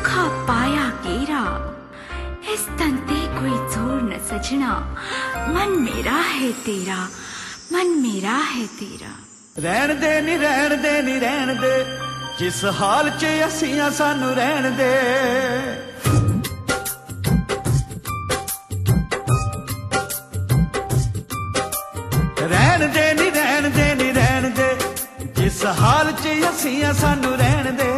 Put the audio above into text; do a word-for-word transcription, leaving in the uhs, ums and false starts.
औखा पाया केरा, इस तन ते कोई जोर न सजना, मन मेरा है तेरा, मन मेरा है तेरा। रहन दे नी रहन दे नी रहन दे, जिस हाल च असियां सानू रहन दे। रहन दे नी रहन दे नी रहन दे, जिस हाल च असियां सानू रहन दे।